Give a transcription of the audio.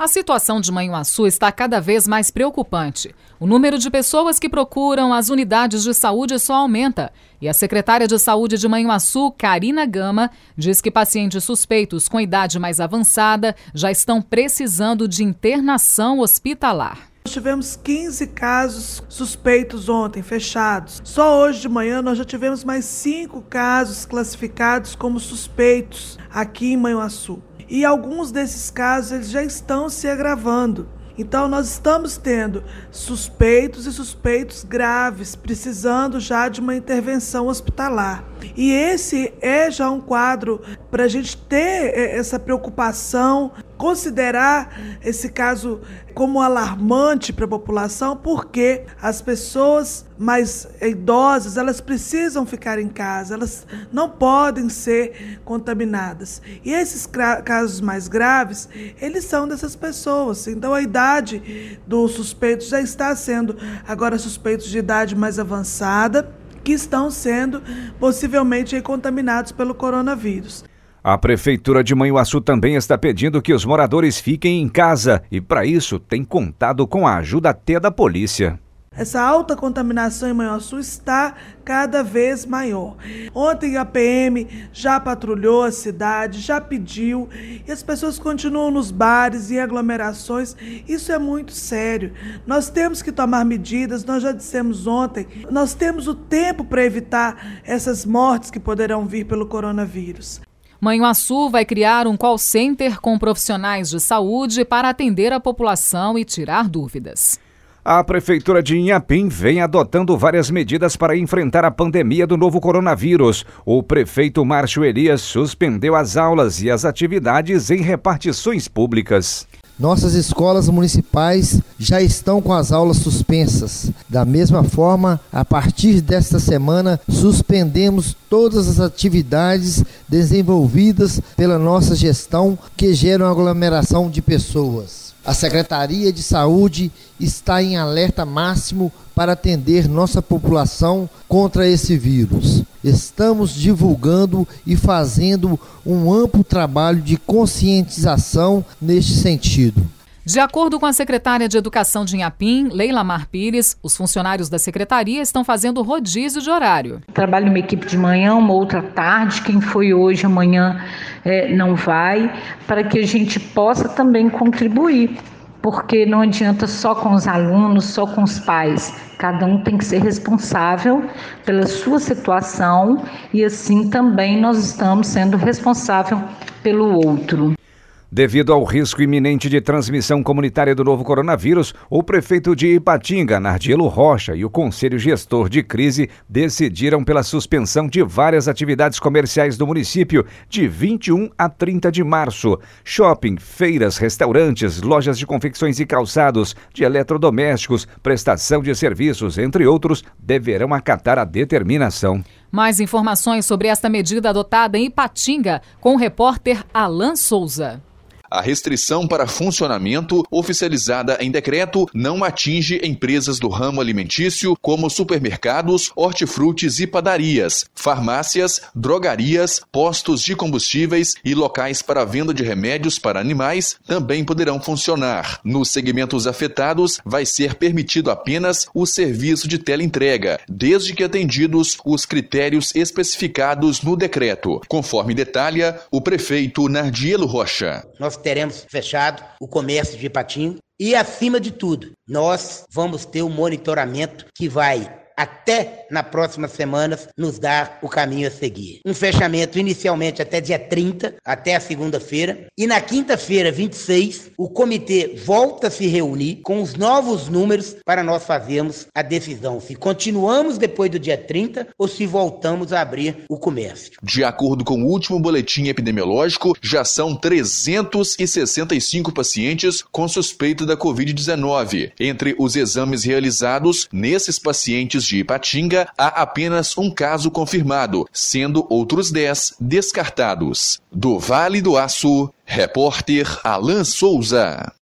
A situação de Manhuaçu está cada vez mais preocupante. O número de pessoas que procuram as unidades de saúde só aumenta. E a secretária de Saúde de Manhuaçu, Karina Gama, diz que pacientes suspeitos com idade mais avançada já estão precisando de internação hospitalar. Nós tivemos 15 casos suspeitos ontem, fechados. Só hoje de manhã nós já tivemos mais 5 casos classificados como suspeitos aqui em Manhuaçu. E alguns desses casos eles já estão se agravando. Então nós estamos tendo suspeitos e suspeitos graves, precisando já de uma intervenção hospitalar. E esse é já um quadro para a gente ter essa preocupação, considerar esse caso como alarmante para a população, porque as pessoas mais idosas, elas precisam ficar em casa, elas não podem ser contaminadas. E esses casos mais graves, eles são dessas pessoas. Então a idade dos suspeitos já está sendo agora suspeitos de idade mais avançada, que estão sendo possivelmente contaminados pelo coronavírus. A Prefeitura de Manhuaçu também está pedindo que os moradores fiquem em casa e, para isso, tem contado com a ajuda até da polícia. Essa alta contaminação em Manhuaçu está cada vez maior. Ontem a PM já patrulhou a cidade, já pediu, e as pessoas continuam nos bares e aglomerações. Isso é muito sério. Nós temos que tomar medidas, nós já dissemos ontem, nós temos o tempo para evitar essas mortes que poderão vir pelo coronavírus. Manhuaçu vai criar um call center com profissionais de saúde para atender a população e tirar dúvidas. A Prefeitura de Inhapim vem adotando várias medidas para enfrentar a pandemia do novo coronavírus. O prefeito Márcio Elias suspendeu as aulas e as atividades em repartições públicas. Nossas escolas municipais já estão com as aulas suspensas. Da mesma forma, a partir desta semana, suspendemos todas as atividades desenvolvidas pela nossa gestão que geram aglomeração de pessoas. A Secretaria de Saúde está em alerta máximo para atender nossa população contra esse vírus. Estamos divulgando e fazendo um amplo trabalho de conscientização neste sentido. De acordo com a secretária de Educação de Inhapim, Leila Mar Pires, os funcionários da secretaria estão fazendo rodízio de horário. Trabalho uma equipe de manhã, uma outra tarde, quem foi hoje, amanhã não vai, para que a gente possa também contribuir, porque não adianta só com os alunos, só com os pais. Cada um tem que ser responsável pela sua situação e assim também nós estamos sendo responsáveis pelo outro. Devido ao risco iminente de transmissão comunitária do novo coronavírus, o prefeito de Ipatinga, Nardielo Rocha, e o Conselho Gestor de Crise decidiram pela suspensão de várias atividades comerciais do município de 21 a 30 de março. Shopping, feiras, restaurantes, lojas de confecções e calçados, de eletrodomésticos, prestação de serviços, entre outros, deverão acatar a determinação. Mais informações sobre esta medida adotada em Ipatinga com o repórter Alan Souza. A restrição para funcionamento, oficializada em decreto, não atinge empresas do ramo alimentício como supermercados, hortifrutis e padarias, farmácias, drogarias, postos de combustíveis e locais para venda de remédios para animais também poderão funcionar. Nos segmentos afetados, vai ser permitido apenas o serviço de teleentrega, desde que atendidos os critérios especificados no decreto, conforme detalha o prefeito Nardielo Rocha. Nós teremos fechado o comércio de Ipatinga e, acima de tudo, nós vamos ter um monitoramento que vai, até na próxima semana, nos dar o caminho a seguir. Um fechamento inicialmente até dia 30, até a segunda-feira, e na quinta-feira, 26, o comitê volta a se reunir com os novos números para nós fazermos a decisão se continuamos depois do dia 30 ou se voltamos a abrir o comércio. De acordo com o último boletim epidemiológico, já são 365 pacientes com suspeita da Covid-19. Entre os exames realizados, nesses pacientes de Ipatinga, há apenas um caso confirmado, sendo outros 10 descartados. Do Vale do Aço, repórter Alan Souza.